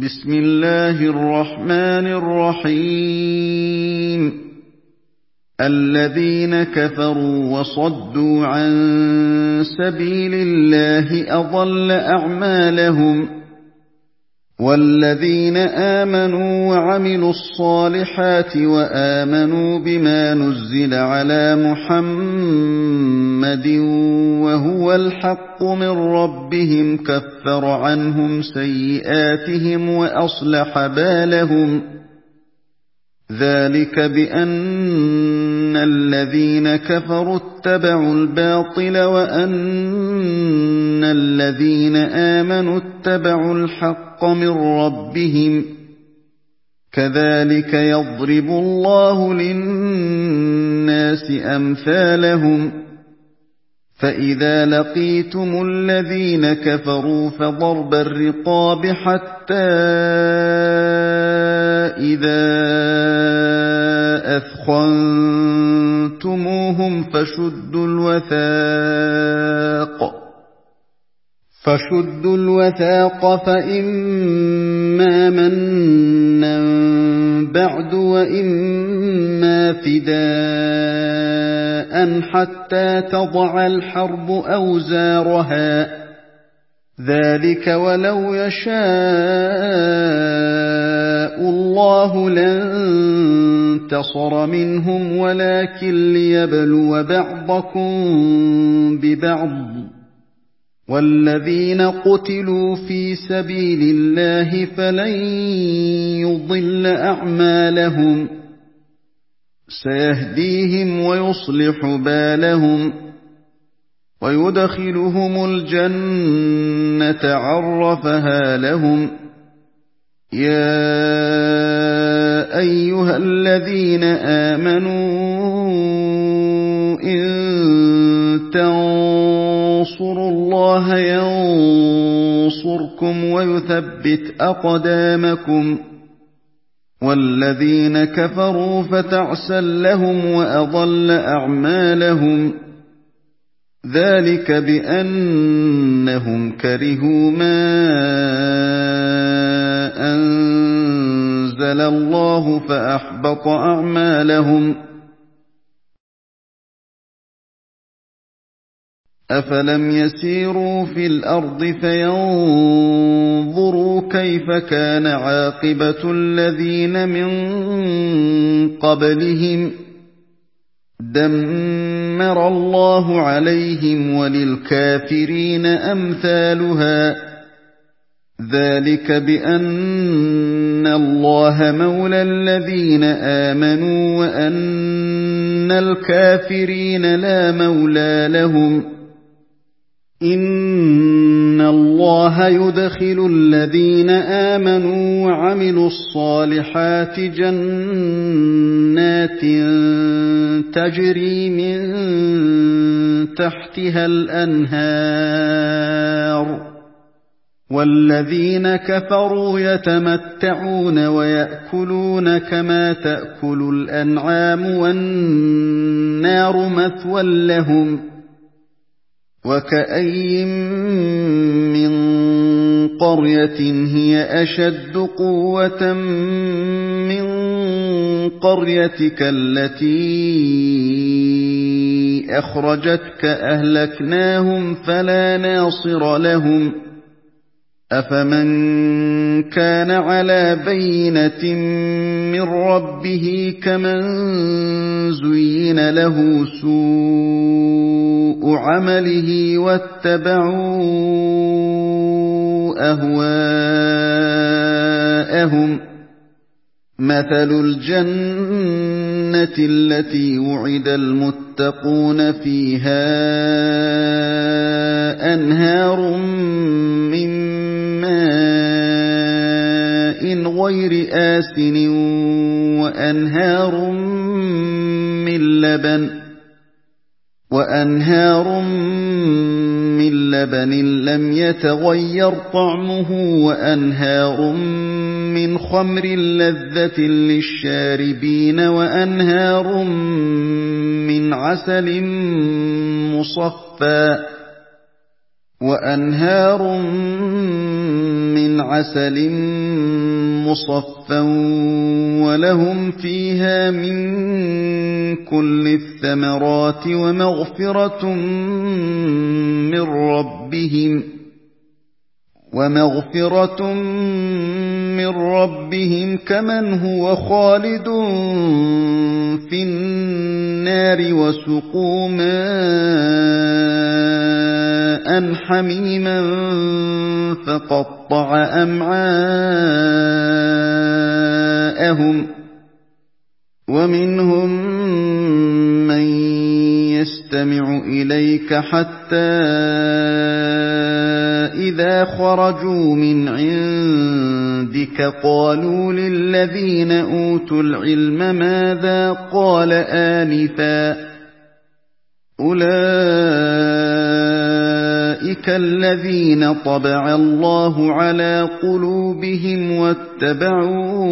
بسم الله الرحمن الرحيم الذين كفروا وصدوا عن سبيل الله أضل أعمالهم والذين آمنوا وعملوا الصالحات وآمنوا بما نزل على محمد وهو الحق من ربهم كفر عنهم سيئاتهم وأصلح بالهم ذلك بأن الذين كفروا اتبعوا الباطل وأن الذين آمنوا اتبعوا الحق من ربهم كذلك يضرب الله للناس أمثالهم فإذا لقيتم الذين كفروا فضرب الرقاب حتى إذا أثخنتموهم فشدوا الوثاق فإما منا بعد وإما فداء حتى تضع الحرب أوزارها ذلك ولو يشاء الله لانتصر منهم ولكن ليبلو بعضكم ببعض والذين قتلوا في سبيل الله فلن يضل أعمالهم سيهديهم ويصلح بالهم ويدخلهم الجنة عرفها لهم يا أيها الذين آمنوا إن تنصروا الله ينصركم ويثبت أقدامكم والذين كفروا فتعسا لهم وأضل أعمالهم ذلك بأنهم كرهوا ما أنزل الله فأحبط أعمالهم أفلم يسيروا في الأرض فينظروا كيف كان عاقبة الذين من قبلهم دمر الله عليهم وللكافرين أمثالها ذلك بأن الله مولى الذين آمنوا وأن الكافرين لا مولى لهم إن الله يدخل الذين آمنوا وعملوا الصالحات جنات تجري من تحتها الأنهار والذين كفروا يتمتعون ويأكلون كما تأكل الأنعام والنار مثوى لهم وكأين من قرية هي أشد قوة من قريتك التي أخرجتك أهلكناهم فلا ناصر لهم أفمن كان على بينة من ربه كمن زين له سوء عمله واتبعوا أهواءهم مثل الجنة التي وعد المتقون فيها أنهار من ماء غير آسن وأنهار من لبن لم يتغير طعمه وأنهار من خمر لذة للشاربين وأنهار من عسل مصفى وأنهار من عسل مصفى ولهم فيها من كل الثمرات ومغفرة من ربهم كمن هو خالد في النار وسقوا ماء حميما فقطع أمعاءهم ومنهم من يستمع إليك حتى إذا خرجوا من عندك قالوا للذين أوتوا العلم ماذا قال آنفا أولئك الذين طبع الله على قلوبهم واتبعوا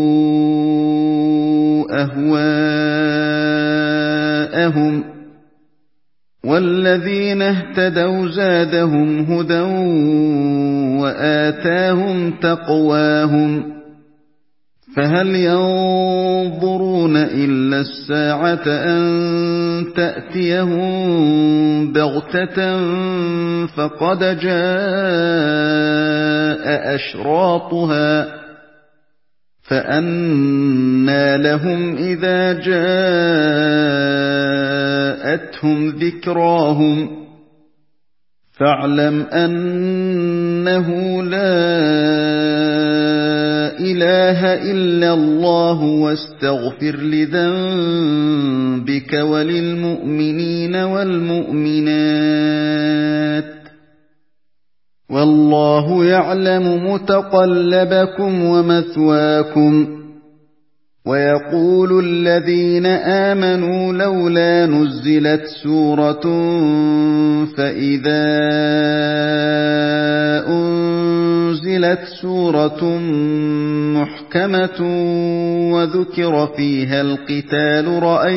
أهواءهم والذين اهتدوا زادهم هدى وآتاهم تقواهم فهل ينظرون إلا الساعة أن تأتيهم بغتة فقد جاء أشراطها فأنى لهم إذا جاءتهم ذكراهم فاعلم أنه لا إله إلا الله واستغفر لذنبك وللمؤمنين والمؤمنات والله يعلم متقلبكم ومثواكم ويقول الذين آمنوا لولا نزلت سورة فإذا أنزلت سورة محكمة وذكر فيها القتال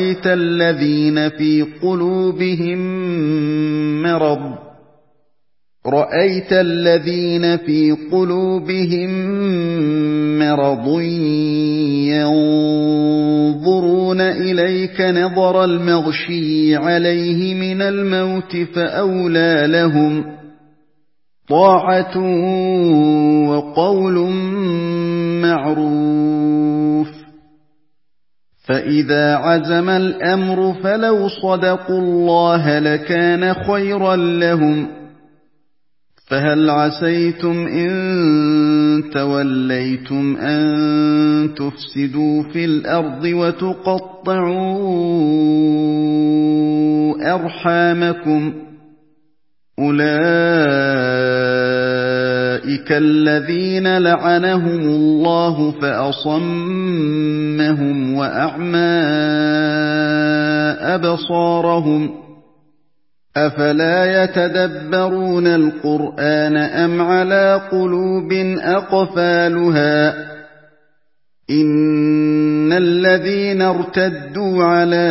رأيت الذين في قلوبهم مرض ينظرون إليك نظر المغشي عليه من الموت فأولى لهم طاعة وقول معروف فإذا عزم الأمر فلو صدقوا الله لكان خيرا لهم فهل عسيتم إن توليتم أن تفسدوا في الأرض وتقطعوا أرحامكم أولئك الذين لعنهم الله فأصمهم وأعمى أبصارهم أفلا يتدبرون القرآن أم على قلوب أقفالها إن الذين ارتدوا على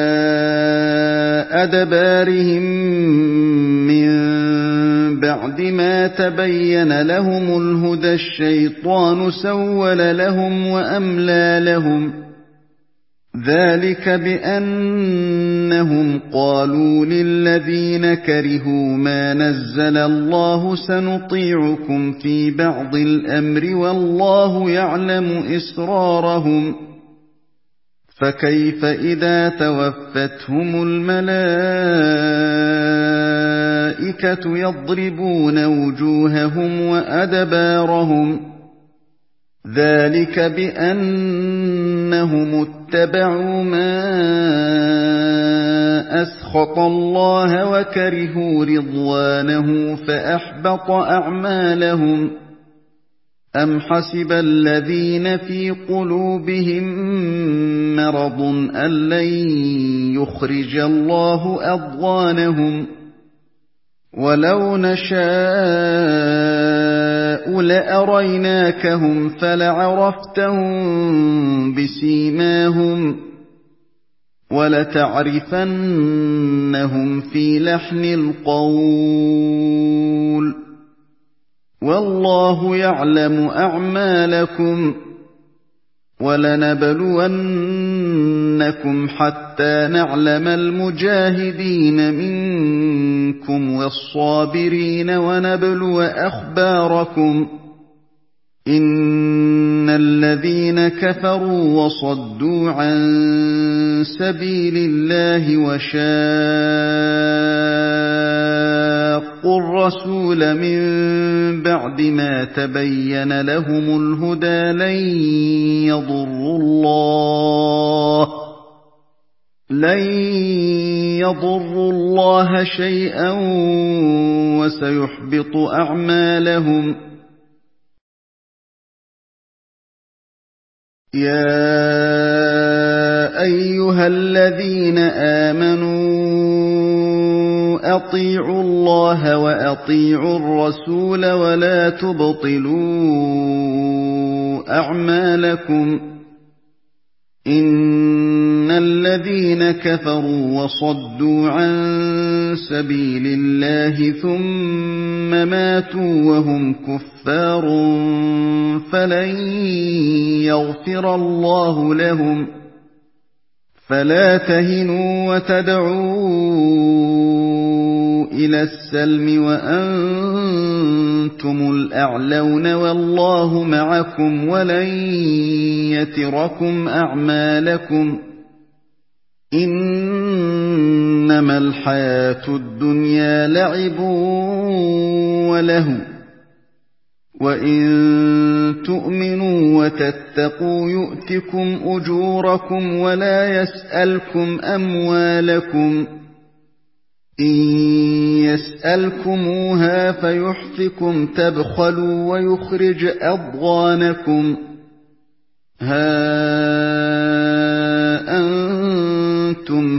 أدبارهم من بعد ما تبين لهم الهدى الشيطان سول لهم وأملى لهم ذلك بأنهم قالوا للذين كرهوا ما نزل الله سنطيعكم في بعض الأمر والله يعلم إسرارهم فكيف إذا توفتهم الملائكة يضربون وجوههم وأدبارهم ذلك بأنهم اتبعوا ما أسخط الله وكرهوا رضوانه فأحبط أعمالهم أم حسب الذين في قلوبهم مرض أن لن يخرج الله أضغانهم ولو نشاء لأريناكهم فلعرفتهم بسيماهم وَلَتَعْرِفَنَّهُمْ فِي لَحْنِ الْقَوْلِ ۚ وَاللَّهُ يَعْلَمُ أَعْمَالَكُمْ ۚ وَلَنَبْلُوَنَّكُمْ حَتَّىٰ نَعْلَمَ الْمُجَاهِدِينَ مِنكُمْ وَالصَّابِرِينَ وَنَبْلُوَ أَخْبَارَكُمْ ۚ إِنَّ الَّذِينَ كَفَرُوا وَصَدُّوا عَن سَبِيلِ اللَّهِ وَشَاقُّوا الرَّسُولَ مِن بَعْدِ مَا تَبَيَّنَ لَهُمُ الْهُدَىٰ لَن يَضُرُّوا اللَّهَ شَيْئًا وَسَيُحْبِطُ أَعْمَالَهُمْ. يَا أَيُّهَا الَّذِينَ آمَنُوا أَطِيعُوا اللَّهَ وَأَطِيعُوا الرَّسُولَ وَلَا تُبْطِلُوا أَعْمَالَكُمْ ۚ إِنَّ الَّذِينَ كَفَرُوا وَصَدُّوا عَن سَبِيلِ اللَّهِ ثُمَّ مَاتُوا وَهُمْ كُفَّارٌ فَلَن يَغْفِرَ اللَّهُ لَهُمْ ۖ فَلَا تَهِنُوا وَتَدْعُوا إِلَى السَّلْمِ وَأَنتُمُ الْأَعْلَوْنَ وَاللَّهُ مَعَكُمْ وَلَن يَتِرَكُمْ أَعْمَالَكُمْ ۚ إِنَّمَا الْحَيَاةُ الدُّنْيَا لَعِبٌ وَلَهْوٌ ۚ وَإِن تُؤْمِنُوا وَتَتَّقُوا يُؤْتِكُمْ أُجُورَكُمْ وَلَا يَسْأَلْكُمْ أَمْوَالَكُمْ ۖ إِن يَسْأَلْكُمُوهَا فَيُحْفِكُمْ تَبْخَلُوا وَيُخْرِجْ أَضْغَانَكُمْ ۖ هَا أَنتُمْ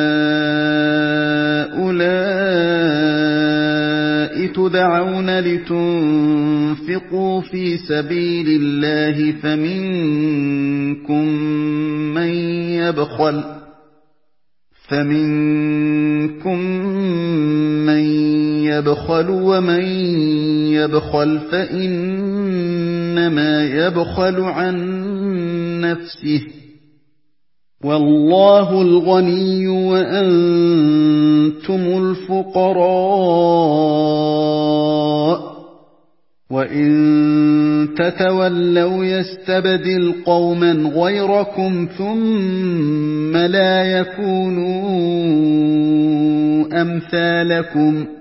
هَٰؤُلَاءِ تُدْعَوْنَ لِتُنفِقُوا فِي سَبِيلِ اللَّهِ فَمِنكُم مَّن يَبْخَلُ ۖ وَمَن يَبْخَلْ فَإِنَّمَا يَبْخَلُ عَن نَّفْسِهِ ۚ وَاللَّهُ الْغَنِيُّ وَأَنتُمُ الْفُقَرَاءُ ۚ وَإِن تَتَوَلَّوْا يَسْتَبْدِلْ قَوْمًا غَيْرَكُمْ ثُمَّ لَا يَكُونُوا أَمْثَالَكُمْ